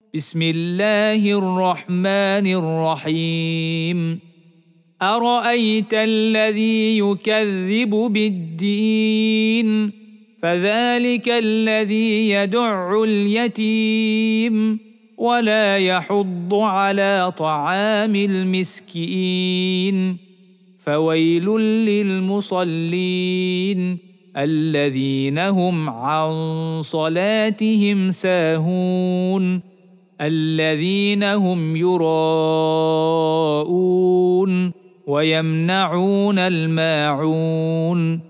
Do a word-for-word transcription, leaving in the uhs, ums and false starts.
بسم الله الرحمن الرحيم أرأيت الذي يكذب بالدين فذلك الذي يدع اليتيم ولا يحض على طعام المسكين فويل للمصلين الذين هم عن صلاتهم ساهون الذين هم يراءون ويمنعون الماعون